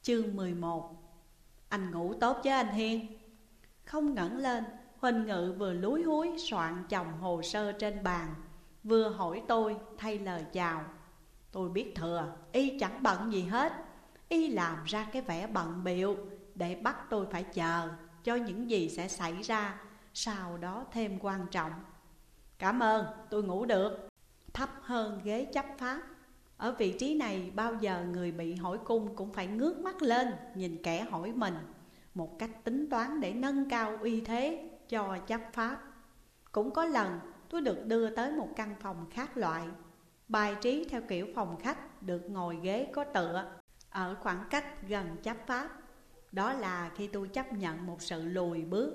Chương 11. Anh ngủ tốt chứ anh Hiên? Không ngẩng lên, Huỳnh Ngự vừa lúi húi soạn chồng hồ sơ trên bàn, vừa hỏi tôi thay lời chào. Tôi biết thừa, y chẳng bận gì hết. Y làm ra cái vẻ bận bịu để bắt tôi phải chờ cho những gì sẽ xảy ra sau đó thêm quan trọng. Cảm ơn, tôi ngủ được. Thấp hơn ghế chấp pháp. Ở vị trí này bao giờ người bị hỏi cung cũng phải ngước mắt lên nhìn kẻ hỏi mình, một cách tính toán để nâng cao uy thế cho chấp pháp. Cũng có lần tôi được đưa tới một căn phòng khác loại, bài trí theo kiểu phòng khách, được ngồi ghế có tựa, ở khoảng cách gần chấp pháp. Đó là khi tôi chấp nhận một sự lùi bước.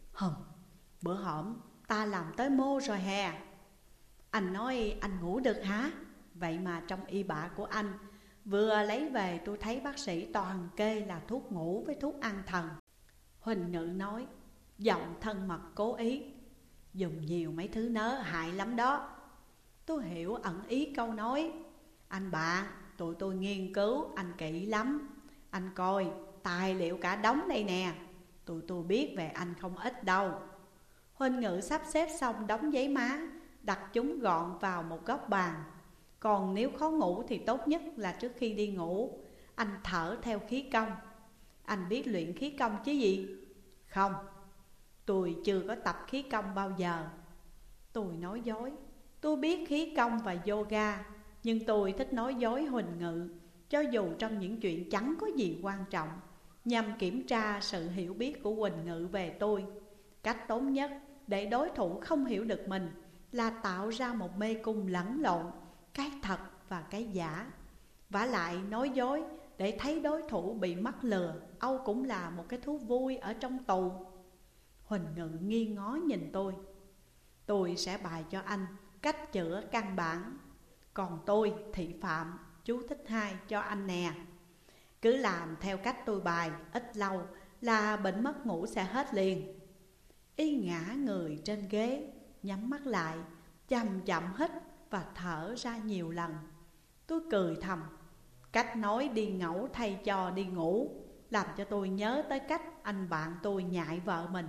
Bữa hổm ta làm tới mô rồi hè. Anh nói anh ngủ được hả? Vậy mà trong y bạ của anh vừa lấy về tôi thấy bác sĩ toàn kê là thuốc ngủ với thuốc an thần. Huỳnh Ngự nói, giọng thân mật cố ý, dùng nhiều mấy thứ nớ hại lắm đó. Tôi hiểu ẩn ý câu nói. Anh bạn, tụi tôi nghiên cứu anh kỹ lắm. Anh coi, tài liệu cả đống đây nè. Tụi tôi biết về anh không ít đâu. Huỳnh Ngự sắp xếp xong đống giấy má, đặt chúng gọn vào một góc bàn. Còn nếu khó ngủ thì tốt nhất là trước khi đi ngủ anh thở theo khí công. Anh biết luyện khí công chứ gì? Không, tôi chưa có tập khí công bao giờ. Tôi nói dối. Tôi biết khí công và yoga, nhưng tôi thích nói dối Huỳnh Ngự, cho dù trong những chuyện chẳng có gì quan trọng, nhằm kiểm tra sự hiểu biết của Huỳnh Ngự về tôi. Cách tốt nhất để đối thủ không hiểu được mình là tạo ra một mê cung lẫn lộn cái thật và cái giả. Vả lại nói dối để thấy đối thủ bị mắc lừa, âu cũng là một cái thú vui ở trong tù. Huỳnh Ngự nghiêng ngó nhìn tôi. Tôi sẽ bày cho anh cách chữa căn bản, còn tôi thị phạm chú thích 2 cho anh nè. Cứ làm theo cách tôi bày, ít lâu là bệnh mất ngủ sẽ hết liền. Y ngã người trên ghế, nhắm mắt lại, chậm chậm hít và thở ra nhiều lần. Tôi cười thầm. Cách nói đi ngẫu thay cho đi ngủ làm cho tôi nhớ tới cách anh bạn tôi nhại vợ mình.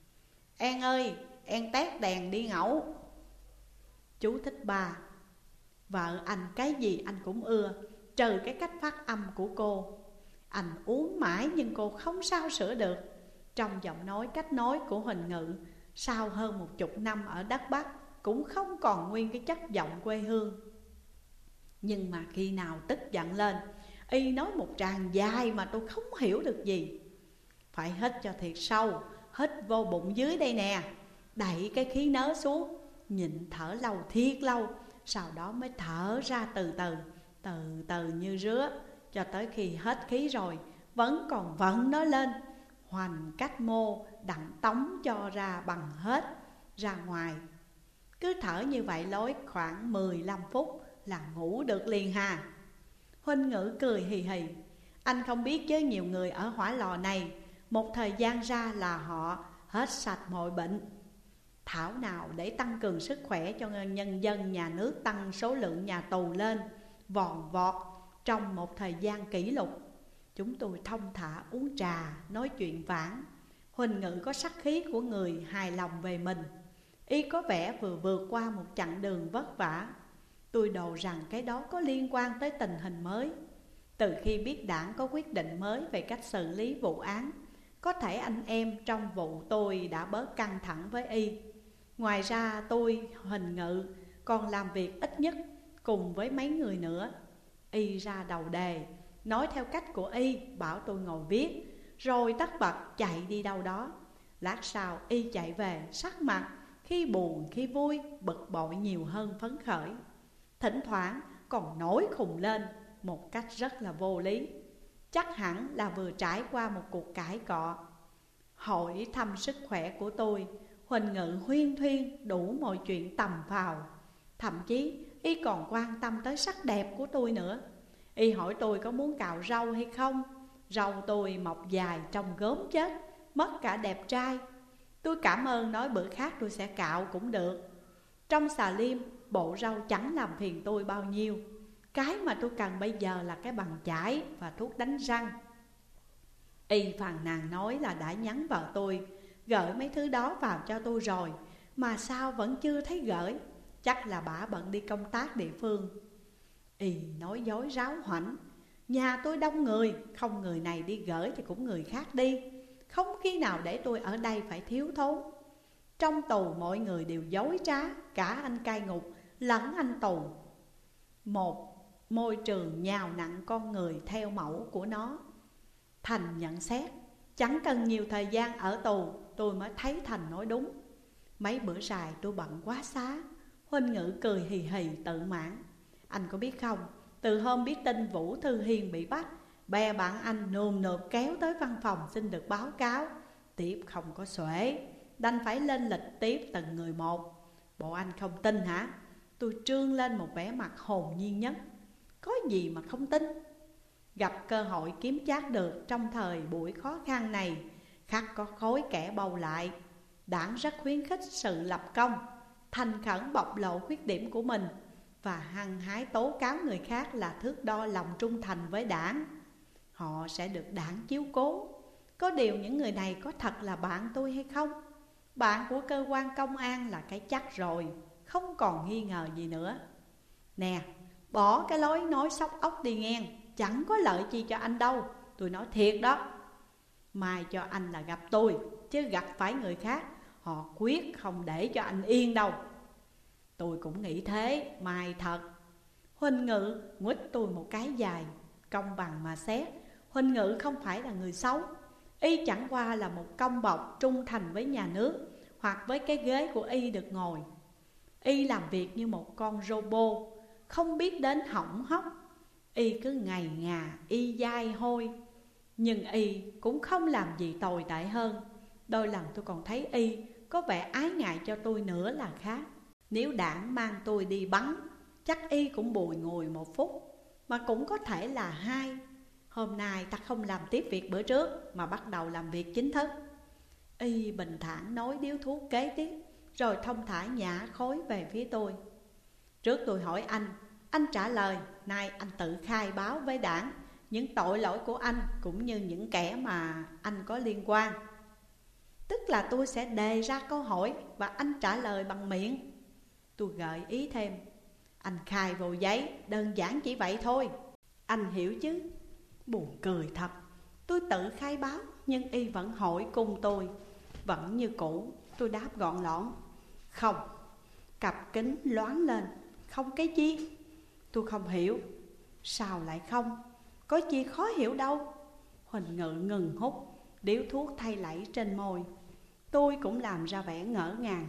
En ơi, en tét đèn đi ngẫu. Chú thích 3. Vợ anh cái gì anh cũng ưa, trừ cái cách phát âm của cô. Anh uống mãi nhưng cô không sao sửa được. Trong giọng nói, cách nói của Huỳnh Ngự sau hơn 10 năm ở đất Bắc cũng không còn nguyên cái chất giọng quê hương. Nhưng mà khi nào tức giận lên, y nói một tràng dài mà tôi không hiểu được gì. Phải hít cho thiệt sâu, hít vô bụng dưới đây nè, đẩy cái khí nớ xuống, nhịn thở lâu thiệt lâu, sau đó mới thở ra từ từ như rứa, cho tới khi hết khí rồi vẫn còn vận nó lên, hoành cách mô đặng tống cho ra bằng hết ra ngoài. Cứ thở như vậy lối khoảng 15 phút là ngủ được liền hà. Huỳnh Ngự cười hì hì. Anh không biết chứ nhiều người ở hỏa lò này một thời gian ra là họ hết sạch mọi bệnh. Thảo nào để tăng cường sức khỏe cho nhân dân nhà nước, tăng số lượng nhà tù lên vòn vọt trong một thời gian kỷ lục. Chúng tôi thông thả uống trà, nói chuyện vãng. Huỳnh Ngự có sắc khí của người hài lòng về mình. Y có vẻ vừa vượt qua một chặng đường vất vả. Tôi đồ rằng cái đó có liên quan tới tình hình mới. Từ khi biết đảng có quyết định mới về cách xử lý vụ án, có thể anh em trong vụ tôi đã bớt căng thẳng với Y. Ngoài ra tôi, Huỳnh Ngự, còn làm việc ít nhất cùng với mấy người nữa. Y ra đầu đề, nói theo cách của Y, bảo tôi ngồi viết, rồi tất bật chạy đi đâu đó. Lát sau Y chạy về, sắc mặt khi buồn khi vui, bực bội nhiều hơn phấn khởi. Thỉnh thoảng còn nổi khùng lên một cách rất là vô lý. Chắc hẳn là vừa trải qua một cuộc cãi cọ. Hỏi thăm sức khỏe của tôi, Huỳnh Ngự huyên thuyên đủ mọi chuyện tầm phào. Thậm chí Y còn quan tâm tới sắc đẹp của tôi nữa. Y hỏi tôi có muốn cạo râu hay không. Râu tôi mọc dài trông gớm chết, mất cả đẹp trai. Tôi cảm ơn, nói bữa khác tôi sẽ cạo cũng được. Trong xà liêm, bộ râu chẳng làm phiền tôi bao nhiêu. Cái mà tôi cần bây giờ là cái bằng chải và thuốc đánh răng. Y phàn nàn nói là đã nhắn vợ tôi gửi mấy thứ đó vào cho tôi rồi, mà sao vẫn chưa thấy gửi. Chắc là bả bận đi công tác địa phương. Y nói dối ráo hoảnh: nhà tôi đông người, không người này đi gửi thì cũng người khác đi. Không khi nào để tôi ở đây phải thiếu thốn. Trong tù mọi người đều dối trá, cả anh cai ngục lẫn anh tù. Một môi trường nhào nặn con người theo mẫu của nó. Thành nhận xét: chẳng cần nhiều thời gian ở tù tôi mới thấy Thành nói đúng. Mấy bữa dài tôi bận quá xá. Huỳnh Ngự cười hì hì tự mãn: anh có biết không, từ hôm biết tin Vũ Thư Hiền bị bắt, bè bạn anh nườm nượp kéo tới văn phòng xin được báo cáo. Tiếp không có xuể, đành phải lên lịch tiếp từng người một. Bộ anh không tin hả? Tôi trương lên một vẻ mặt hồn nhiên nhất. Có gì mà không tin? Gặp cơ hội kiếm trác được trong thời buổi khó khăn này, khắc có khối kẻ bầu lại. Đảng rất khuyến khích sự lập công, thành khẩn bộc lộ khuyết điểm của mình, và hăng hái tố cáo người khác là thước đo lòng trung thành với đảng. Họ sẽ được đảng chiếu cố. Có điều những người này có thật là bạn tôi hay không? Bạn của cơ quan công an là cái chắc rồi, không còn nghi ngờ gì nữa. Nè, bỏ cái lối nói sóc ốc đi ngang, chẳng có lợi chi cho anh đâu, tôi nói thiệt đó. Mai cho anh là gặp tôi, chứ gặp phải người khác, họ quyết không để cho anh yên đâu. Tôi cũng nghĩ thế, mai thật. Huỳnh Ngự nguýt tôi một cái dài. Công bằng mà xét, Huỳnh Ngự không phải là người xấu. Y chẳng qua là một công bộc trung thành với nhà nước, hoặc với cái ghế của Y được ngồi. Y làm việc như một con robot, không biết đến hỏng hóc. Y cứ ngày ngà y dai hôi. Nhưng Y cũng không làm gì tồi tệ hơn. Đôi lần tôi còn thấy Y có vẻ ái ngại cho tôi nữa là khác. Nếu đảng mang tôi đi bắn, chắc Y cũng bùi ngùi một phút, mà cũng có thể là hai. Hôm nay ta không làm tiếp việc bữa trước, mà bắt đầu làm việc chính thức. Y bình thản nói điếu thuốc kế tiếp, rồi thông thả nhả khối về phía tôi. Trước tôi hỏi anh trả lời. Nay anh tự khai báo với đảng những tội lỗi của anh, cũng như những kẻ mà anh có liên quan. Tức là tôi sẽ đề ra câu hỏi và anh trả lời bằng miệng. Tôi gợi ý thêm: anh khai vào giấy, đơn giản chỉ vậy thôi. Anh hiểu chứ? Buồn cười thật. Tôi tự khai báo, nhưng Y vẫn hỏi cùng tôi. Vẫn như cũ, tôi đáp gọn lõn: không. Cặp kính loáng lên: không cái chi? Tôi không hiểu. Sao lại không? Có chi khó hiểu đâu. Huỳnh Ngự ngừng hút, điếu thuốc thay lẫy trên môi. Tôi cũng làm ra vẻ ngỡ ngàng.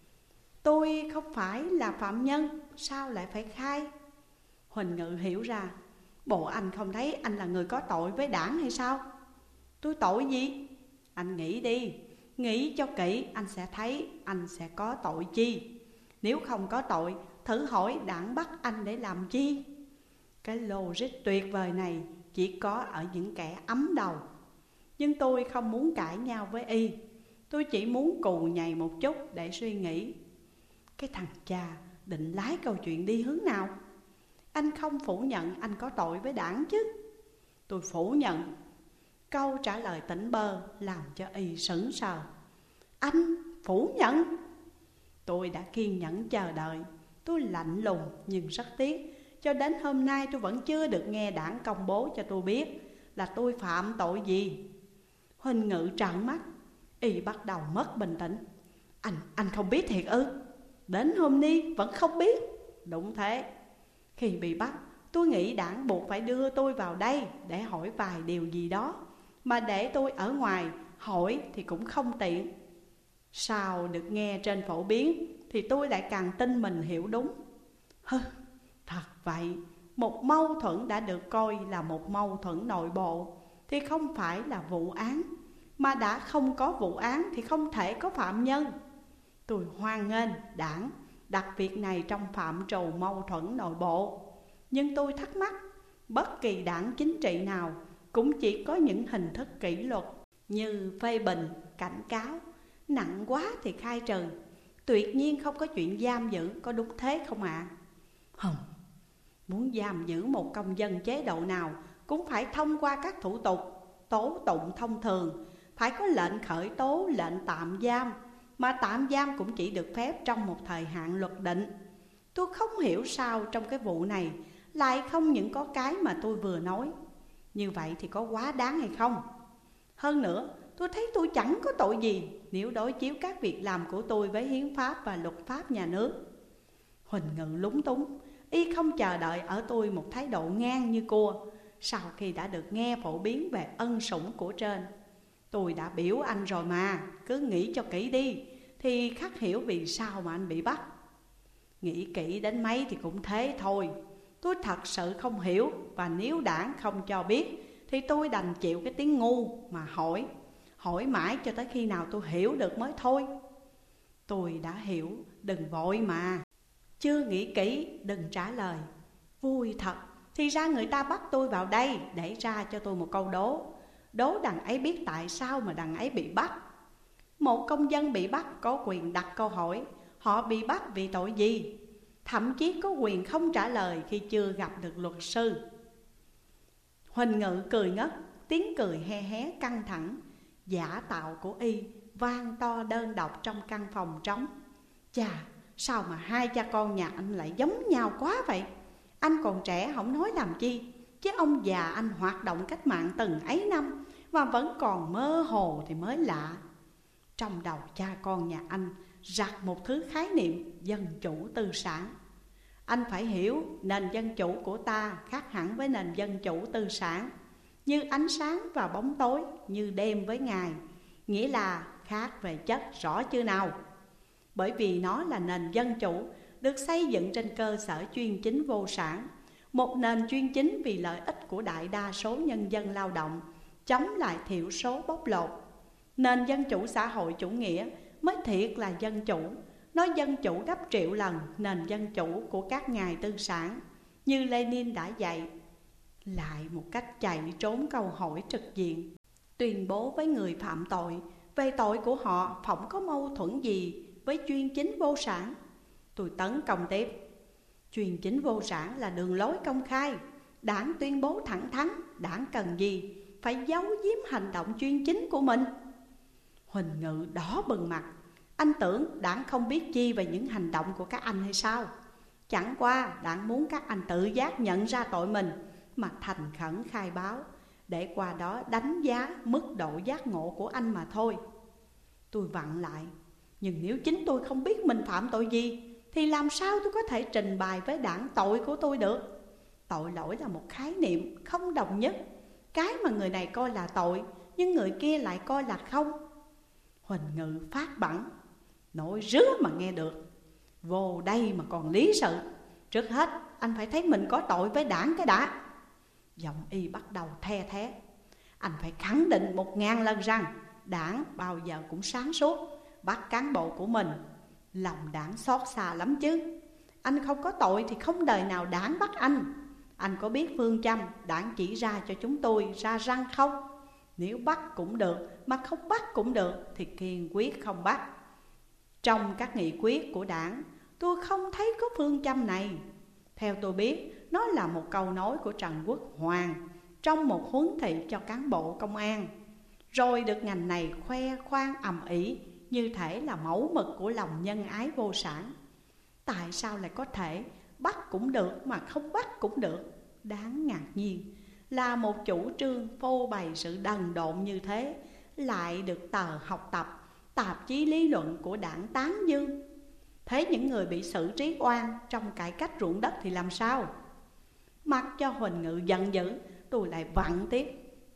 Tôi không phải là phạm nhân, sao lại phải khai? Huỳnh Ngự hiểu ra. Bộ anh không thấy anh là người có tội với đảng hay sao? Tôi tội gì? Anh nghĩ đi, nghĩ cho kỹ, anh sẽ thấy anh sẽ có tội chi. Nếu không có tội, thử hỏi đảng bắt anh để làm chi? Cái logic tuyệt vời này chỉ có ở những kẻ ấm đầu. Nhưng tôi không muốn cãi nhau với Y. Tôi chỉ muốn cù nhầy một chút để suy nghĩ. Cái thằng cha định lái câu chuyện đi hướng nào? Anh không phủ nhận anh có tội với đảng chứ? Tôi phủ nhận. Câu trả lời tỉnh bơ làm cho Y sững sờ. Anh phủ nhận? Tôi đã kiên nhẫn chờ đợi. Tôi lạnh lùng nhưng rất tiếc, cho đến hôm nay tôi vẫn chưa được nghe đảng công bố cho tôi biết là tôi phạm tội gì. Huỳnh Ngự trợn mắt. Y bắt đầu mất bình tĩnh. Anh không biết thiệt ư? Đến hôm nay vẫn không biết? Đúng thế. Khi bị bắt, tôi nghĩ đảng buộc phải đưa tôi vào đây để hỏi vài điều gì đó, mà để tôi ở ngoài hỏi thì cũng không tiện. Sao được nghe trên phổ biến thì tôi lại càng tin mình hiểu đúng. Thật vậy, một mâu thuẫn đã được coi là một mâu thuẫn nội bộ thì không phải là vụ án, mà đã không có vụ án thì không thể có phạm nhân. Tôi hoan nghênh đảng đặt việc này trong phạm trù mâu thuẫn nội bộ. Nhưng tôi thắc mắc, bất kỳ đảng chính trị nào cũng chỉ có những hình thức kỷ luật như phê bình, cảnh cáo, nặng quá thì khai trừ. Tuyệt nhiên không có chuyện giam giữ, có đúng thế không ạ? Muốn giam giữ một công dân chế độ nào cũng phải thông qua các thủ tục. tố tụng thông thường phải có lệnh khởi tố, lệnh tạm giam, mà tạm giam cũng chỉ được phép trong một thời hạn luật định. Tôi không hiểu sao trong cái vụ này lại không những có cái mà tôi vừa nói. Như vậy thì có quá đáng hay không? Hơn nữa, tôi thấy tôi chẳng có tội gì nếu đối chiếu các việc làm của tôi với hiến pháp và luật pháp nhà nước. Huỳnh Ngự lúng túng, y không chờ đợi ở tôi một thái độ ngang như cua. Sau khi đã được nghe phổ biến về ân sủng của trên, tôi đã biểu anh rồi mà, cứ nghĩ cho kỹ đi thì khắc hiểu vì sao mà anh bị bắt. Nghĩ kỹ đến mấy thì cũng thế thôi. Tôi thật sự không hiểu, và nếu đảng không cho biết thì tôi đành chịu cái tiếng ngu mà hỏi mãi cho tới khi nào tôi hiểu được mới thôi. Tôi đã hiểu, đừng vội mà. Chưa nghĩ kỹ, đừng trả lời. Vui thật, thì ra người ta bắt tôi vào đây để ra cho tôi một câu đố. Đố đằng ấy biết tại sao mà đằng ấy bị bắt. Một công dân bị bắt có quyền đặt câu hỏi họ bị bắt vì tội gì, thậm chí có quyền không trả lời khi chưa gặp được luật sư. Huỳnh Ngự cười ngất, tiếng cười he hé căng thẳng, giả tạo của y vang to đơn độc trong căn phòng trống. Chà, sao mà hai cha con nhà anh lại giống nhau quá vậy? Anh còn trẻ không nói làm chi, chứ ông già anh hoạt động cách mạng từng ấy năm mà vẫn còn mơ hồ thì mới lạ. Trong đầu cha con nhà anh rặt một thứ khái niệm dân chủ tư sản. Anh phải hiểu nền dân chủ của ta khác hẳn với nền dân chủ tư sản. Như ánh sáng và bóng tối, như đêm với ngày, nghĩa là khác về chất, rõ chưa nào? Bởi vì nó là nền dân chủ được xây dựng trên cơ sở chuyên chính vô sản, một nền chuyên chính vì lợi ích của đại đa số nhân dân lao động, chống lại thiểu số bóc lột. Nền dân chủ xã hội chủ nghĩa mới thiệt là dân chủ. Nó dân chủ gấp triệu lần nền dân chủ của các ngài tư sản, như Lenin đã dạy. Lại một cách chạy trốn câu hỏi trực diện, tuyên bố với người phạm tội về tội của họ phỏng có mâu thuẫn gì với chuyên chính vô sản. Tôi tấn công tiếp. Chuyên chính vô sản là đường lối công khai. Đảng tuyên bố thẳng thắn, đảng cần gì phải giấu giếm hành động chuyên chính của mình. Huỳnh Ngự đỏ bừng mặt. Anh tưởng đảng không biết chi về những hành động của các anh hay sao? Chẳng qua đảng muốn các anh tự giác nhận ra tội mình mà thành khẩn khai báo, để qua đó đánh giá mức độ giác ngộ của anh mà thôi. Tôi vặn lại. Nhưng nếu chính tôi không biết mình phạm tội gì thì làm sao tôi có thể trình bày với đảng tội của tôi được? Tội lỗi là một khái niệm không đồng nhất. Cái mà người này coi là tội nhưng người kia lại coi là không. Huỳnh Ngự phát bẵng. Nói rứa mà nghe được. Vô đây mà còn lý sự. Trước hết anh phải thấy mình có tội với đảng cái đã. Giọng y bắt đầu the thé. Anh phải khẳng định 1000 lần rằng đảng bao giờ cũng sáng suốt, bắt cán bộ của mình. Lòng đảng xót xa lắm chứ. Anh không có tội thì không đời nào đảng bắt anh. Anh có biết phương châm đảng chỉ ra cho chúng tôi ra răng không? Nếu bắt cũng được mà không bắt cũng được thì kiên quyết không bắt. Trong các nghị quyết của đảng tôi không thấy có phương châm này. Theo tôi biết, nó là một câu nói của Trần Quốc Hoàng trong một huấn thị cho cán bộ công an, rồi được ngành này khoe khoang ầm ĩ như thể là mẫu mực của lòng nhân ái vô sản. Tại sao lại có thể bắt cũng được mà không bắt cũng được? Đáng ngạc nhiên là một chủ trương phô bày sự đần độn như thế lại được tờ Học Tập, tạp chí lý luận của đảng tán dương. Thế những người bị xử trí oan trong cải cách ruộng đất thì làm sao? Mặc cho Huỳnh Ngự giận dữ, tôi lại vặn tiếp.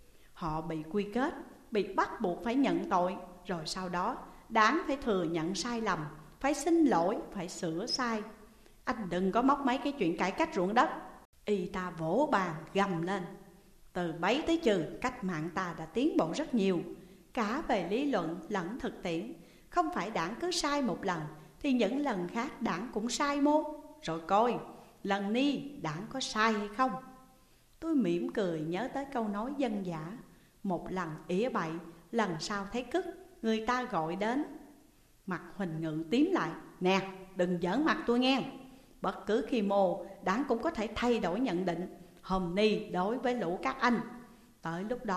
Họ bị quy kết, bị bắt buộc phải nhận tội, rồi sau đó đảng phải thừa nhận sai lầm, phải xin lỗi, phải sửa sai. Anh đừng có móc mấy cái chuyện cải cách ruộng đất. Y ta vỗ bàn gầm lên. Từ bấy tới chừ, cách mạng ta đã tiến bộ rất nhiều, cả về lý luận lẫn thực tiễn. Không phải đảng cứ sai một lần thì những lần khác đảng cũng sai mô. Rồi coi, lần ni đảng có sai hay không? Tôi mỉm cười nhớ tới câu nói dân dã: một lần ỉa bậy, lần sau thấy cứt, người ta gọi đến. Mặt Huỳnh Ngự tím lại. Nè, đừng giỡn mặt tôi nghe. Bất cứ khi mô, đảng cũng có thể thay đổi nhận định hôm nay đối với lũ các anh. Tới lúc đó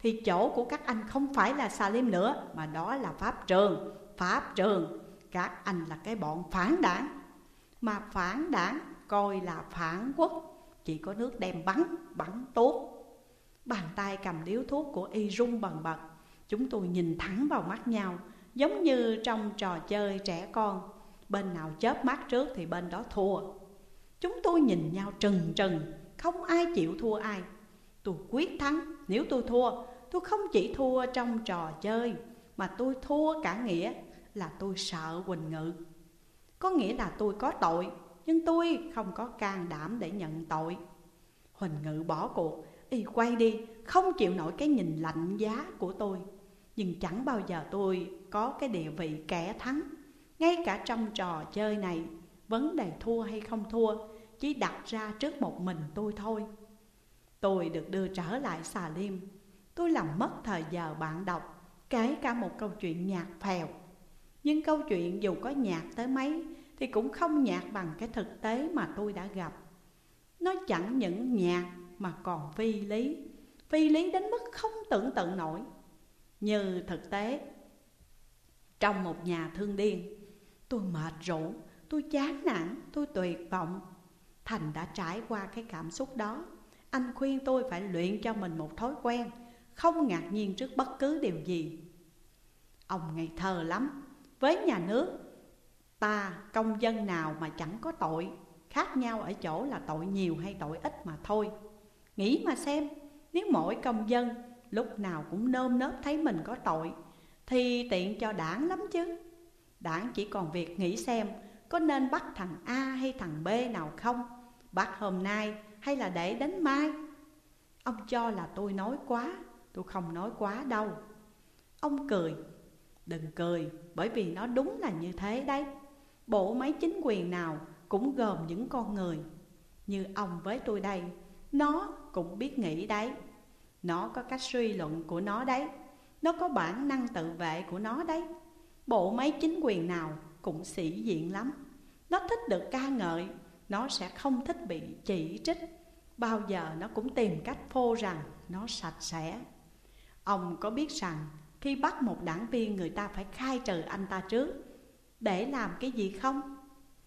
thì chỗ của các anh không phải là xà lim nữa, mà đó là pháp trường. Pháp trường, các anh là cái bọn phản đảng. Mà phản đảng coi là phản quốc, chỉ có nước đem bắn tốt. Bàn tay cầm điếu thuốc của y rung bần bật. Chúng tôi nhìn thẳng vào mắt nhau, giống như trong trò chơi trẻ con. Bên nào chớp mắt trước thì bên đó thua. Chúng tôi nhìn nhau trừng trừng, không ai chịu thua ai. Tôi quyết thắng. Nếu tôi thua, tôi không chỉ thua trong trò chơi, mà tôi thua cả nghĩa là tôi sợ Huỳnh Ngự. Có nghĩa là tôi có tội, nhưng tôi không có can đảm để nhận tội. Huỳnh Ngự bỏ cuộc, y quay đi, không chịu nổi cái nhìn lạnh giá của tôi. Nhưng chẳng bao giờ tôi có cái địa vị kẻ thắng. Ngay cả trong trò chơi này, vấn đề thua hay không thua chỉ đặt ra trước một mình tôi thôi. Tôi được đưa trở lại xà lim. Tôi làm mất thời giờ bạn đọc, kể cả một câu chuyện nhạt phèo. Nhưng câu chuyện dù có nhạt tới mấy thì cũng không nhạt bằng cái thực tế mà tôi đã gặp. Nó chẳng những nhạt mà còn phi lý. Phi lý đến mức không tưởng tượng nổi. Như thực tế, trong một nhà thương điên, tôi mệt rũ, tôi chán nản, tôi tuyệt vọng. Thành đã trải qua cái cảm xúc đó. Anh khuyên tôi phải luyện cho mình một thói quen, không ngạc nhiên trước bất cứ điều gì. Ông ngây thơ lắm. Với nhà nước ta, công dân nào mà chẳng có tội. Khác nhau ở chỗ là tội nhiều hay tội ít mà thôi. Nghĩ mà xem, nếu mỗi công dân lúc nào cũng nơm nớp thấy mình có tội thì tiện cho đảng lắm chứ. Đảng chỉ còn việc nghĩ xem có nên bắt thằng A hay thằng B nào không, bắt hôm nay hay là để đến mai. Ông cho là tôi nói quá. Tôi không nói quá đâu. Ông cười. Đừng cười, bởi vì nó đúng là như thế đấy. Bộ máy chính quyền nào cũng gồm những con người. Như ông với tôi đây, nó cũng biết nghĩ đấy. Nó có cách suy luận của nó đấy. Nó có bản năng tự vệ của nó đấy. Bộ máy chính quyền nào cũng sĩ diện lắm. Nó thích được ca ngợi, nó sẽ không thích bị chỉ trích. Bao giờ nó cũng tìm cách phô rằng nó sạch sẽ. Ông có biết rằng khi bắt một đảng viên, người ta phải khai trừ anh ta trước. Để làm cái gì không?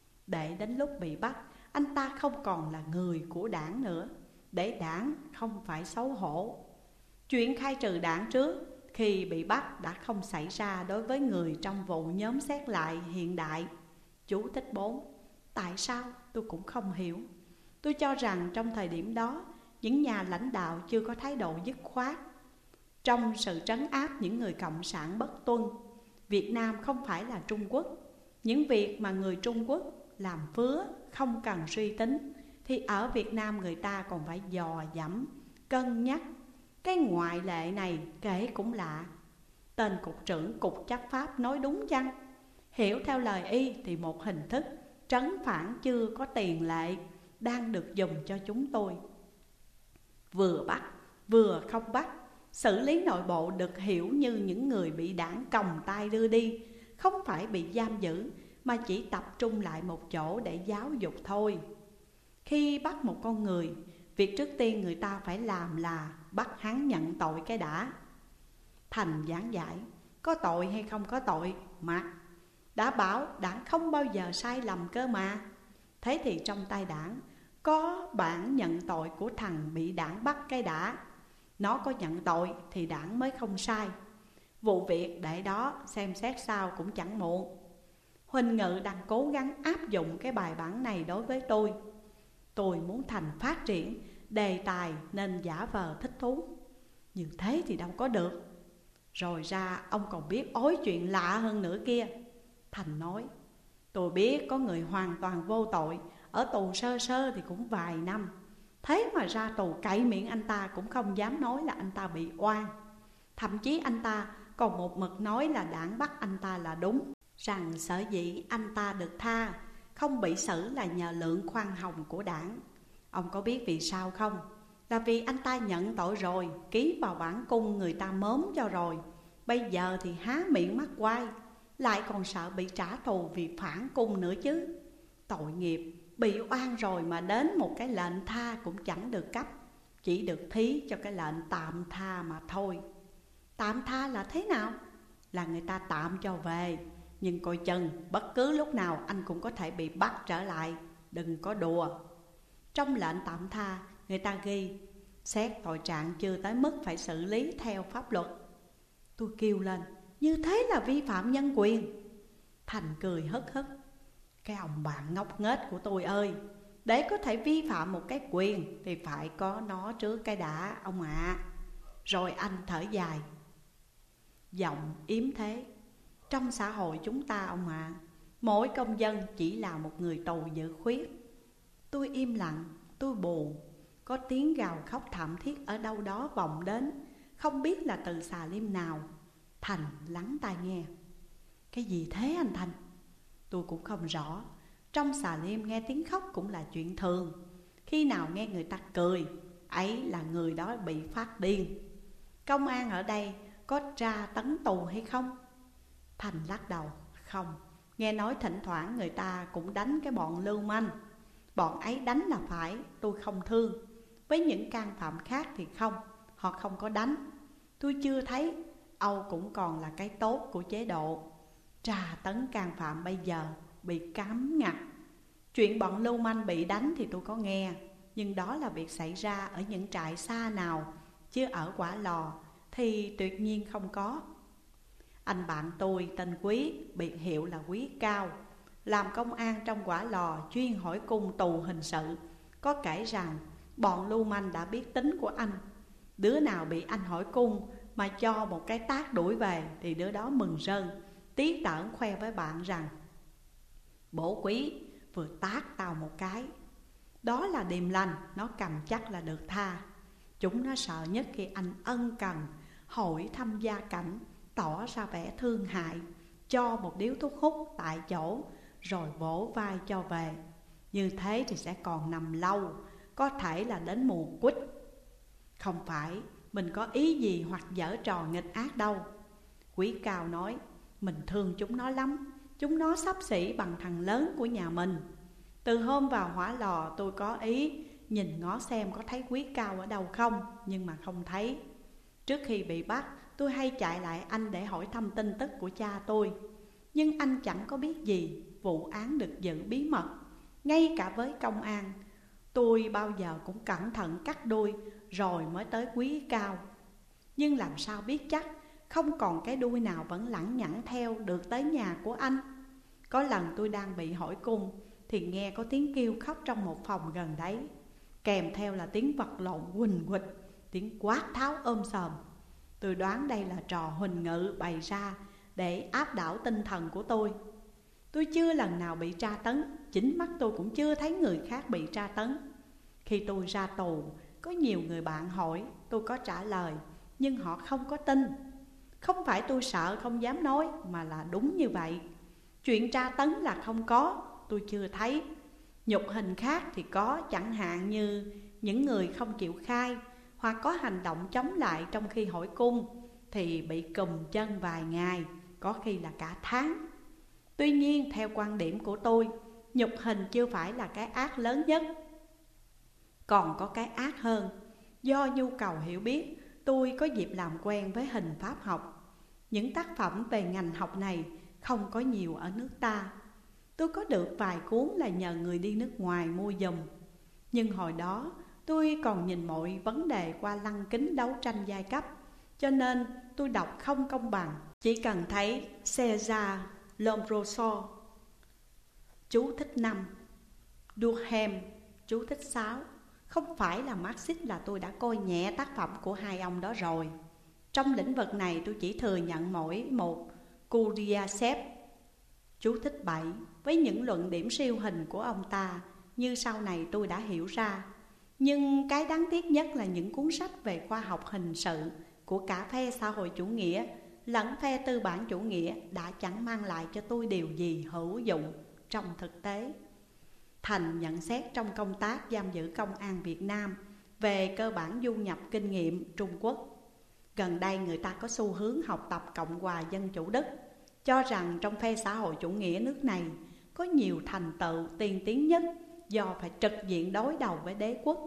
Để đến lúc bị bắt, anh ta không còn là người của đảng nữa, để đảng không phải xấu hổ. Chuyện khai trừ đảng trước khi bị bắt đã không xảy ra đối với người trong vụ nhóm xét lại hiện đại. Chú thích 4. Tại sao tôi cũng không hiểu. Tôi cho rằng trong thời điểm đó, những nhà lãnh đạo chưa có thái độ dứt khoát. Trong sự trấn áp những người cộng sản bất tuân, Việt Nam không phải là Trung Quốc. Những việc mà người Trung Quốc làm vứa không cần suy tính, thì ở Việt Nam người ta còn phải dò dẫm, cân nhắc. Cái ngoại lệ này kể cũng lạ. Tên cục trưởng cục chấp pháp nói đúng chăng? Hiểu theo lời y thì một hình thức trấn phản chưa có tiền lệ đang được dùng cho chúng tôi. Vừa bắt, vừa không bắt. Xử lý nội bộ được hiểu như những người bị đảng còng tay đưa đi, không phải bị giam giữ, mà chỉ tập trung lại một chỗ để giáo dục thôi. Khi bắt một con người, việc trước tiên người ta phải làm là bắt hắn nhận tội cái đã. Thành giảng giải, có tội hay không có tội mà đã bảo đảng không bao giờ sai lầm cơ mà. Thế thì trong tay đảng có bản nhận tội của thằng bị đảng bắt cái đã. Nó có nhận tội thì đảng mới không sai. Vụ việc để đó xem xét sau cũng chẳng muộn. Huỳnh Ngự đang cố gắng áp dụng cái bài bản này đối với tôi. Tôi muốn Thành phát triển đề tài nên giả vờ thích thú. Như thế thì đâu có được. Rồi ra ông còn biết ối chuyện lạ hơn nữa kia. Thành nói, tôi biết có người hoàn toàn vô tội, ở tù sơ sơ thì cũng vài năm. Thế mà ra tù cậy miệng anh ta cũng không dám nói là anh ta bị oan. Thậm chí anh ta còn một mực nói là đảng bắt anh ta là đúng, rằng sở dĩ anh ta được tha, không bị xử là nhờ lượng khoan hồng của đảng. Ông có biết vì sao không? Là vì anh ta nhận tội rồi, ký vào bản cung người ta mớm cho rồi. Bây giờ thì há miệng mắc quay, lại còn sợ bị trả thù vì phản cung nữa chứ. Tội nghiệp, bị oan rồi mà đến một cái lệnh tha cũng chẳng được cấp. chỉ được thí cho cái lệnh tạm tha mà thôi. Tạm tha là thế nào? Là người ta tạm cho về, nhưng coi chừng bất cứ lúc nào anh cũng có thể bị bắt trở lại, đừng có đùa. Trong lệnh tạm tha người ta ghi xét tội trạng chưa tới mức phải xử lý theo pháp luật. Tôi kêu lên, như thế là vi phạm nhân quyền. Thành cười hất hất, cái ông bạn ngốc nghếch của tôi ơi, để có thể vi phạm một cái quyền thì phải có nó trước cái đã ông ạ. Rồi anh thở dài, giọng yếm thế. Trong xã hội chúng ta ông ạ, mỗi công dân chỉ là một người tù dự khuyết. Tôi im lặng, tôi buồn. Có tiếng gào khóc thảm thiết ở đâu đó vọng đến, không biết là từ xà lim nào. Thành lắng tai nghe. Cái gì thế anh Thành? Tôi cũng không rõ. Trong xà lim nghe tiếng khóc cũng là chuyện thường. Khi nào nghe người ta cười, ấy là người đó bị phát điên. Công an ở đây có tra tấn tù hay không? Thành lắc đầu, không. Nghe nói thỉnh thoảng người ta cũng đánh cái bọn lưu manh. Bọn ấy đánh là phải, tôi không thương. Với những can phạm khác thì không, họ không có đánh. Tôi chưa thấy, Âu cũng còn là cái tốt của chế độ. Tra tấn can phạm bây giờ bị cấm ngặt. Chuyện bọn lưu manh bị đánh thì tôi có nghe, nhưng đó là việc xảy ra ở những trại xa nào, chứ ở Quả Lò thì tuyệt nhiên không có. Anh bạn tôi tên Quý, biệt hiệu là Quý Cao, làm công an trong Quả Lò chuyên hỏi cung tù hình sự. Có kể rằng bọn lưu manh đã biết tính của anh. Đứa nào bị anh hỏi cung mà cho một cái tát đuổi về thì đứa đó mừng rơn, tí tởn khoe với bạn rằng bố Quý vừa tát tao một cái. Đó là điềm lành, nó cầm chắc là được tha. Chúng nó sợ nhất khi anh ân cần hỏi thăm gia cảnh, tỏ ra vẻ thương hại, cho một điếu thuốc hút tại chỗ, rồi vỗ vai cho về. Như thế thì sẽ còn nằm lâu, có thể là đến mùa quýt. Không phải mình có ý gì hoặc giở trò nghịch ác đâu. Quý Cao nói, mình thương chúng nó lắm. Chúng nó xấp xỉ bằng thằng lớn của nhà mình. Từ hôm vào Hỏa Lò tôi có ý nhìn ngó xem có thấy Quý Cao ở đâu không, nhưng mà không thấy. Trước khi bị bắt tôi hay chạy lại anh để hỏi thăm tin tức của cha tôi. Nhưng anh chẳng có biết gì, vụ án được giữ bí mật. Ngay cả với công an, tôi bao giờ cũng cẩn thận cắt đuôi rồi mới tới Quý Cao. Nhưng làm sao biết chắc, không còn cái đuôi nào vẫn lẳng nhẳng theo được tới nhà của anh. Có lần tôi đang bị hỏi cung thì nghe có tiếng kêu khóc trong một phòng gần đấy, kèm theo là tiếng vật lộn huỳnh huỵch, tiếng quát tháo ôm sòm. Tôi đoán đây là trò Huỳnh Ngự bày ra để áp đảo tinh thần của tôi. Tôi chưa lần nào bị tra tấn, chính mắt tôi cũng chưa thấy người khác bị tra tấn. Khi tôi ra tù, có nhiều người bạn hỏi, tôi có trả lời, nhưng họ không có tin. Không phải tôi sợ không dám nói, mà là đúng như vậy. Chuyện tra tấn là không có, tôi chưa thấy. Nhục hình khác thì có, chẳng hạn như những người không chịu khai hoặc có hành động chống lại trong khi hỏi cung thì bị cùm chân vài ngày, có khi là cả tháng. Tuy nhiên theo quan điểm của tôi, nhục hình chưa phải là cái ác lớn nhất. Còn có cái ác hơn. Do nhu cầu hiểu biết, tôi có dịp làm quen với hình pháp học. Những tác phẩm về ngành học này không có nhiều ở nước ta. Tôi có được vài cuốn là nhờ người đi nước ngoài mua giùm. Nhưng hồi đó tôi còn nhìn mọi vấn đề qua lăng kính đấu tranh giai cấp, cho nên tôi đọc không công bằng. Chỉ cần thấy César Lombroso, chú thích 5, Durkheim, chú thích 6, không phải là Marxist là tôi đã coi nhẹ tác phẩm của hai ông đó rồi. Trong lĩnh vực này tôi chỉ thừa nhận mỗi một Kuryasev, chú thích 7, với những luận điểm siêu hình của ông ta như sau này tôi đã hiểu ra. Nhưng cái đáng tiếc nhất là những cuốn sách về khoa học hình sự của cả phe xã hội chủ nghĩa lẫn phe tư bản chủ nghĩa đã chẳng mang lại cho tôi điều gì hữu dụng trong thực tế. Thành nhận xét trong công tác giam giữ công an Việt Nam về cơ bản du nhập kinh nghiệm Trung Quốc. Gần đây người ta có xu hướng học tập Cộng hòa Dân chủ Đức, cho rằng trong phe xã hội chủ nghĩa nước này có nhiều thành tựu tiên tiến nhất do phải trực diện đối đầu với đế quốc.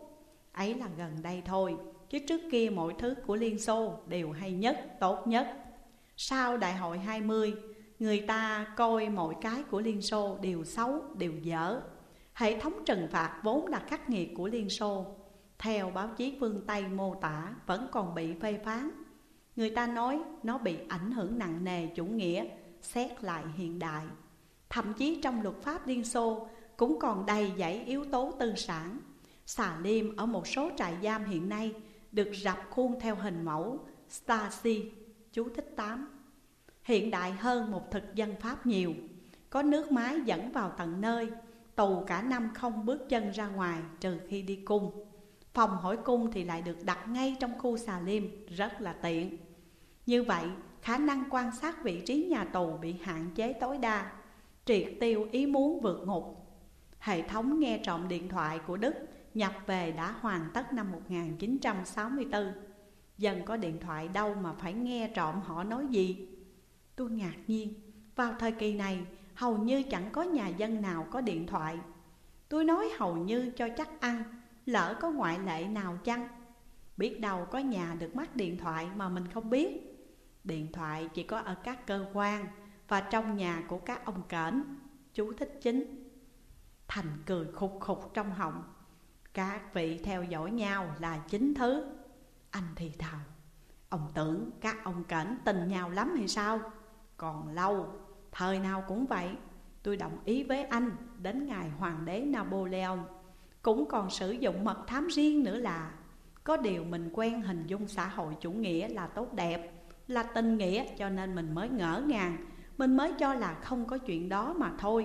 Ấy là gần đây thôi, chứ trước kia mọi thứ của Liên Xô đều hay nhất, tốt nhất. Sau đại hội 20, người ta coi mọi cái của Liên Xô đều xấu, đều dở. Hệ thống trừng phạt vốn là khắc nghiệt của Liên Xô, theo báo chí phương Tây mô tả, vẫn còn bị phê phán. Người ta nói nó bị ảnh hưởng nặng nề chủ nghĩa, xét lại hiện đại. Thậm chí trong luật pháp Liên Xô cũng còn đầy dẫy yếu tố tư sản. Xà lim ở một số trại giam hiện nay được rập khuôn theo hình mẫu Stasi, chú thích 8. Hiện đại hơn một thực dân Pháp nhiều, có nước máy dẫn vào tận nơi, tù cả năm không bước chân ra ngoài trừ khi đi cung. Phòng hỏi cung thì lại được đặt ngay trong khu xà lim, rất là tiện. Như vậy, khả năng quan sát vị trí nhà tù bị hạn chế tối đa, triệt tiêu ý muốn vượt ngục. Hệ thống nghe trộm điện thoại của Đức nhập về đã hoàn tất năm 1964. Dân có điện thoại đâu mà phải nghe trộm họ nói gì? Tôi ngạc nhiên, vào thời kỳ này hầu như chẳng có nhà dân nào có điện thoại. Tôi nói hầu như cho chắc ăn, lỡ có ngoại lệ nào chăng? Biết đâu có nhà được mắc điện thoại mà mình không biết. Điện thoại chỉ có ở các cơ quan và trong nhà của các ông kễn, chú thích 9. Thành cười khục khục trong họng. Các vị theo dõi nhau là 9 thứ. Anh thì thào, ông tưởng các ông kễn tình nhau lắm hay sao? Còn lâu, thời nào cũng vậy. Tôi đồng ý với anh, đến ngày hoàng đế Napoleon cũng còn sử dụng mật thám riêng nữa là. Có điều mình quen hình dung xã hội chủ nghĩa là tốt đẹp, là tình nghĩa, cho nên mình mới ngỡ ngàng, mình mới cho là không có chuyện đó mà thôi.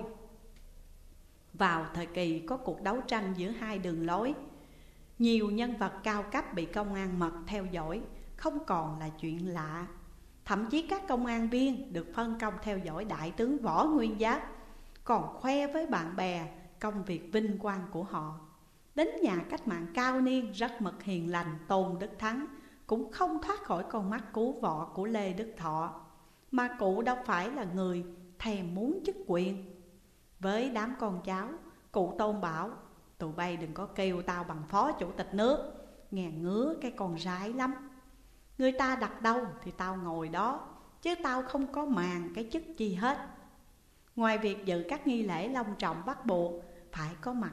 Vào thời kỳ có cuộc đấu tranh giữa hai đường lối, nhiều nhân vật cao cấp bị công an mật theo dõi không còn là chuyện lạ. Thậm chí các công an viên được phân công theo dõi đại tướng Võ Nguyên Giáp còn khoe với bạn bè công việc vinh quang của họ. Đến nhà cách mạng cao niên rất mực hiền lành Tôn Đức Thắng cũng không thoát khỏi con mắt cứu vọ của Lê Đức Thọ. Mà cụ đâu phải là người thèm muốn chức quyền. Với đám con cháu, cụ Tôn bảo, tụi bay đừng có kêu tao bằng phó chủ tịch nước, nghe ngứa cái con rái lắm. Người ta đặt đâu thì tao ngồi đó, chứ tao không có màng cái chức chi hết. Ngoài việc dự các nghi lễ long trọng bắt buộc phải có mặt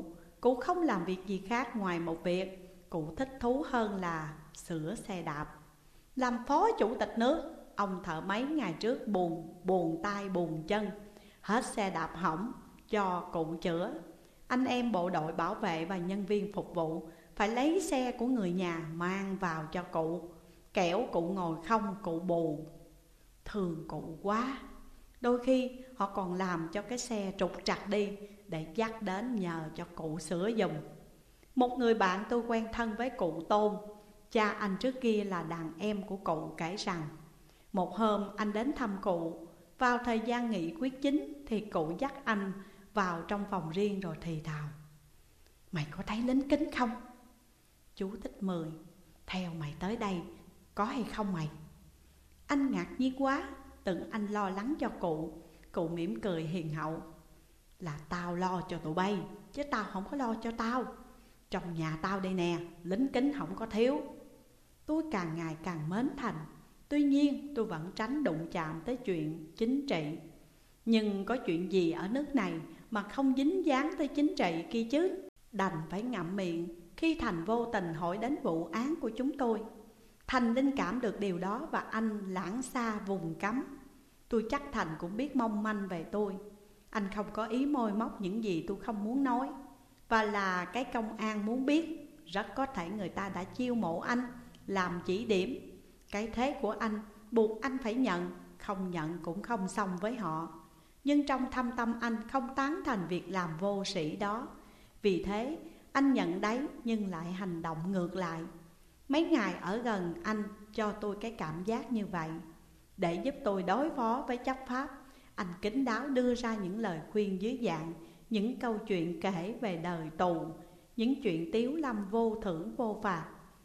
cụ không làm việc gì khác ngoài một việc cụ thích thú hơn là sửa xe đạp. Làm phó chủ tịch nước, ông thợ mấy ngày trước buồn tay buồn chân, hết xe đạp hỏng cho cụ chữa. Anh em bộ đội bảo vệ và nhân viên phục vụ phải lấy xe của người nhà mang vào cho cụ, kẻo cụ ngồi không cụ buồn. Thương cụ quá. Đôi khi họ còn làm cho cái xe trục trặc đi để dắt đến nhờ cho cụ sửa giùm. Một người bạn tôi quen thân với cụ Tôn, cha anh trước kia là đàn em của cụ, kể rằng một hôm anh đến thăm cụ. Vào thời gian nghị quyết chính thì cụ dắt anh vào trong phòng riêng rồi thì thào, mày có thấy lính kính không? Chú thích 10. Theo mày tới đây có hay không mày? Anh ngạc nhiên quá, tưởng anh lo lắng cho cụ. Cụ mỉm cười hiền hậu, là tao lo cho tụi bay, chứ tao không có lo cho tao. Trong nhà tao đây nè, lính kính không có thiếu. Tôi càng ngày càng mến Thành. Tuy nhiên tôi vẫn tránh đụng chạm tới chuyện chính trị. Nhưng có chuyện gì ở nước này mà không dính dáng tới chính trị kia chứ? Đành phải ngậm miệng khi Thành vô tình hỏi đến vụ án của chúng tôi. Thành linh cảm được điều đó và anh lãng xa vùng cấm. Tôi chắc Thành cũng biết mong manh về tôi. Anh không có ý môi móc những gì tôi không muốn nói. Và là cái công an muốn biết, rất có thể người ta đã chiêu mộ anh làm chỉ điểm. Cái thế của anh buộc anh phải nhận, không nhận cũng không xong với họ. Nhưng trong thâm tâm anh không tán thành việc làm vô sĩ đó. Vì thế anh nhận đấy nhưng lại hành động ngược lại. Mấy ngày ở gần anh cho tôi cái cảm giác như vậy. Để giúp tôi đối phó với chấp pháp, anh kín đáo đưa ra những lời khuyên dưới dạng những câu chuyện kể về đời tù, những chuyện tiếu lâm vô thưởng vô phạt.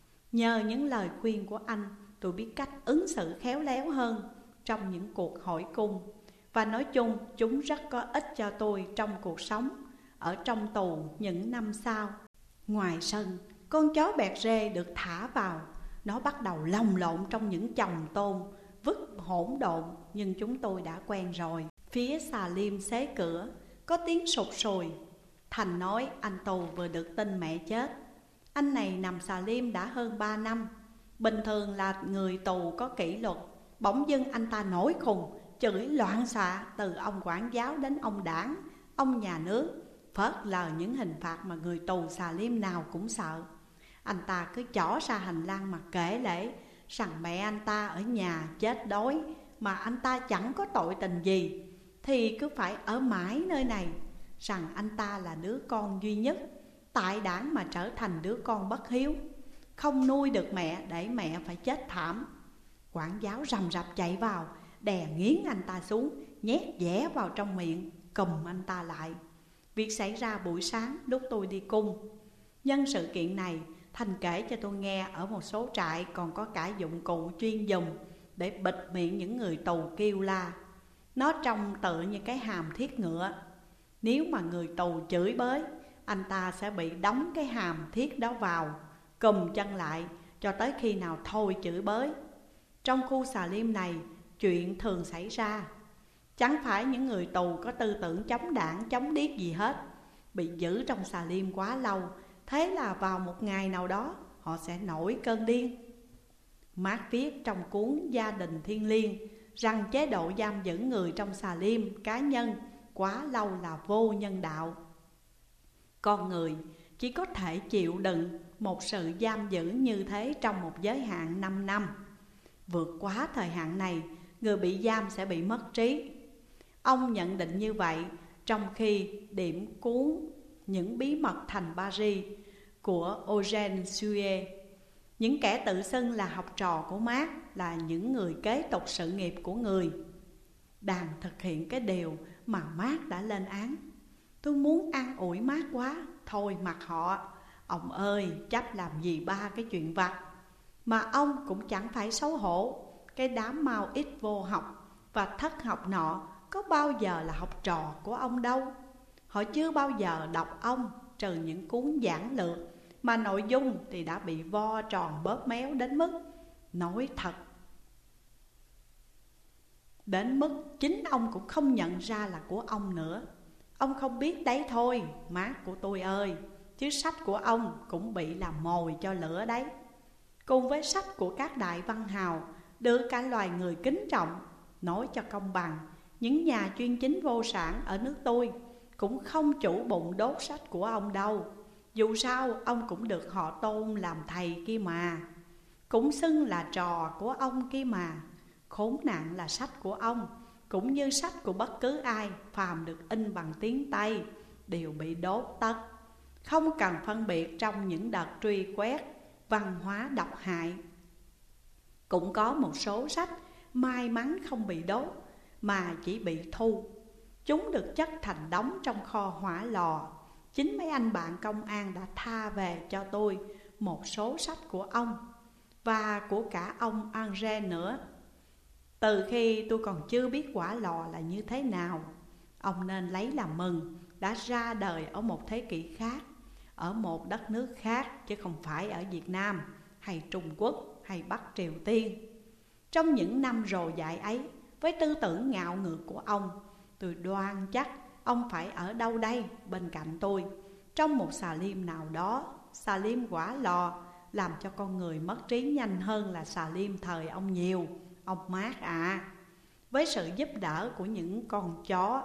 Nhờ những lời khuyên của anh, tôi biết cách ứng xử khéo léo hơn trong những cuộc hỏi cung. Và nói chung chúng rất có ích cho tôi trong cuộc sống ở trong tù những năm sau. Ngoài sân, con chó bẹt rê được thả vào. Nó bắt đầu lồng lộn trong những chồng tôm vứt hỗn độn, nhưng chúng tôi đã quen rồi. Phía xà lim xế cửa có tiếng sụt sùi. Thành nói anh tù vừa được tin mẹ chết. Anh này nằm xà lim đã hơn 3 năm. Bình thường là người tù có kỷ luật. Bỗng dưng anh ta nổi khùng, chửi loạn xạ từ ông quản giáo đến ông đảng, ông nhà nước, phớt lờ những hình phạt mà người tù xà lim nào cũng sợ. Anh ta cứ chỏ ra hành lang mà kể lể rằng mẹ anh ta ở nhà chết đói mà anh ta chẳng có tội tình gì, thì cứ phải ở mãi nơi này. Rằng anh ta là đứa con duy nhất, tại đảng mà trở thành đứa con bất hiếu, không nuôi được mẹ để mẹ phải chết thảm. Quản giáo rầm rập chạy vào, đè nghiến anh ta xuống, nhét dẻ vào trong miệng, cùm anh ta lại. Việc xảy ra buổi sáng lúc tôi đi cung. Nhân sự kiện này, Thành kể cho tôi nghe ở một số trại còn có cả dụng cụ chuyên dùng để bịt miệng những người tù kêu la. Nó trông tựa như cái hàm thiết ngựa. Nếu mà người tù chửi bới, anh ta sẽ bị đóng cái hàm thiết đó vào, cùm chân lại cho tới khi nào thôi chửi bới. Trong khu xà lim này, chuyện thường xảy ra. Chẳng phải những người tù có tư tưởng chống đảng, chống điếc gì hết. Bị giữ trong xà lim quá lâu, thế là vào một ngày nào đó họ sẽ nổi cơn điên. Marx viết trong cuốn Gia đình Thiêng Liêng rằng chế độ giam giữ người trong xà lim cá nhân quá lâu là vô nhân đạo. Con người chỉ có thể chịu đựng một sự giam giữ như thế trong một giới hạn 5 năm. Vượt quá thời hạn này, người bị giam sẽ bị mất trí. Ông nhận định như vậy trong khi điểm cuốn Những bí mật thành Paris của Eugène Sue. Những kẻ tự xưng là học trò của Marx là những người kế tục sự nghiệp của người, đang thực hiện cái điều mà Marx đã lên án. Tôi muốn an ủi Marx quá, thôi mặc họ. Ông ơi, chấp làm gì ba cái chuyện vặt. Mà ông cũng chẳng phải xấu hổ. Cái đám mau ít vô học và thất học nọ có bao giờ là học trò của ông đâu. Họ chưa bao giờ đọc ông, trừ những cuốn giảng lược mà nội dung thì đã bị vo tròn bóp méo đến mức, nói thật, đến mức chính ông cũng không nhận ra là của ông nữa. Ông không biết đấy thôi, Marx của tôi ơi, chứ sách của ông cũng bị làm mồi cho lửa đấy. Cùng với sách của các đại văn hào được cả loài người kính trọng. Nói cho công bằng, những nhà chuyên chính vô sản ở nước tôi cũng không chủ bụng đốt sách của ông đâu. Dù sao ông cũng được họ tôn làm thầy kia mà, cũng xưng là trò của ông kia mà. Khốn nạn là sách của ông, cũng như sách của bất cứ ai phàm được in bằng tiếng Tây, đều bị đốt tất. Không cần phân biệt trong những đợt truy quét văn hóa độc hại. Cũng có một số sách may mắn không bị đốt mà chỉ bị thu. Chúng được chất thành đống trong kho hỏa lò. Chính mấy anh bạn công an đã tha về cho tôi một số sách của ông và của cả ông André nữa, từ khi tôi còn chưa biết hỏa lò là như thế nào. Ông nên lấy làm mừng, đã ra đời ở một thế kỷ khác, ở một đất nước khác, chứ không phải ở Việt Nam hay Trung Quốc hay Bắc Triều Tiên. Trong những năm rồ dại ấy, với tư tưởng ngạo ngược của ông, tôi đoan chắc ông phải ở đâu đây bên cạnh tôi, trong một xà lim nào đó. Xà lim hỏa lò làm cho con người mất trí nhanh hơn là xà lim thời ông nhiều, ông Marx à. Với sự giúp đỡ của những con chó.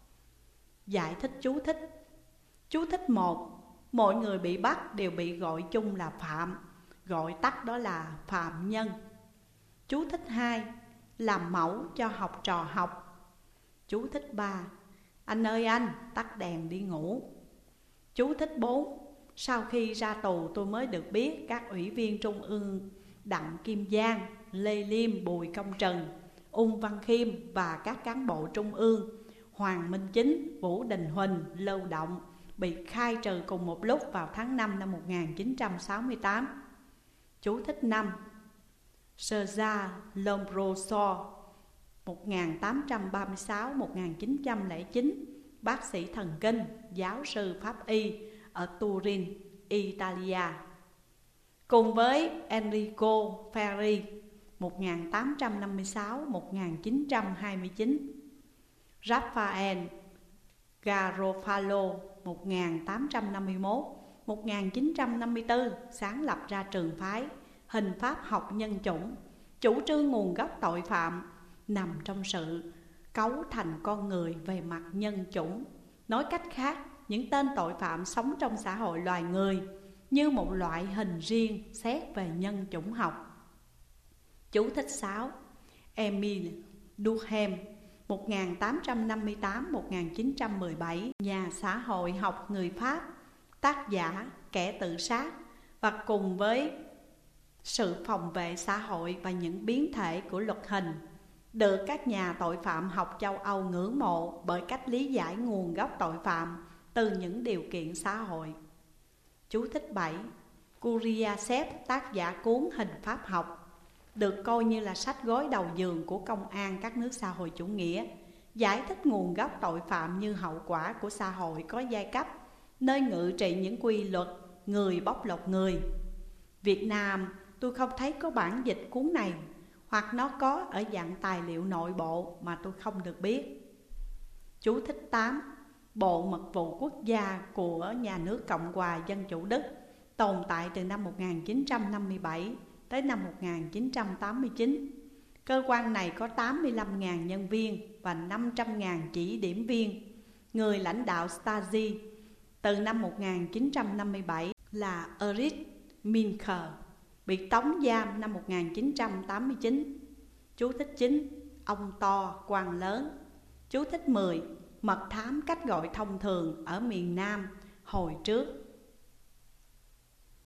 Giải thích chú thích. Chú thích 1. Mọi người bị bắt đều bị gọi chung là phạm, gọi tắt đó là phạm nhân. Chú thích 2. Làm mẫu cho học trò học. Chú thích 3. Anh ơi anh, tắt đèn đi ngủ. Chú thích 4. Sau khi ra tù tôi mới được biết các ủy viên trung ương Đặng Kim Giang, Lê Liêm, Bùi Công Trần, Ung Văn Khiêm và các cán bộ trung ương Hoàng Minh Chính, Vũ Đình Huỳnh, Lưu Động bị khai trừ cùng một lúc vào tháng 5 năm 1968. Chú thích 5. César Lombroso 1836-1909, bác sĩ thần kinh, giáo sư pháp y ở Turin, Italia. cùng với Enrico Ferri 1856-1929, Rafael Garofalo 1851-1954 sáng lập ra trường phái hình pháp học nhân chủng, chủ trương nguồn gốc tội phạm nằm trong sự cấu thành con người về mặt nhân chủng. Nói cách khác, những tên tội phạm sống trong xã hội loài người như một loại hình riêng xét về nhân chủng học. Chú thích 6. Emile Durkheim 1858-1917, nhà xã hội học người Pháp, tác giả Kẻ tự sát, và cùng với sự phòng vệ xã hội và những biến thể của luật hình, được các nhà tội phạm học châu Âu ngưỡng mộ bởi cách lý giải nguồn gốc tội phạm từ những điều kiện xã hội. Chú thích 7. Kuryasev, tác giả cuốn Hình pháp học, được coi như là sách gối đầu giường của công an các nước xã hội chủ nghĩa, giải thích nguồn gốc tội phạm như hậu quả của xã hội có giai cấp, nơi ngự trị những quy luật người bóc lột người. Việt Nam tôi không thấy có bản dịch cuốn này, hoặc nó có ở dạng tài liệu nội bộ mà tôi không được biết. Chú thích 8. Bộ Mật vụ Quốc gia của nhà nước Cộng hòa Dân chủ Đức tồn tại từ năm 1957 tới năm 1989. Cơ quan này có 85.000 nhân viên và 500.000 chỉ điểm viên. Người lãnh đạo Stasi từ năm 1957 là Erich Minker, bị tống giam năm 1989. Chú thích 9. Ông to, quan lớn. Chú thích 10. Mật thám cách gọi thông thường ở miền Nam hồi trước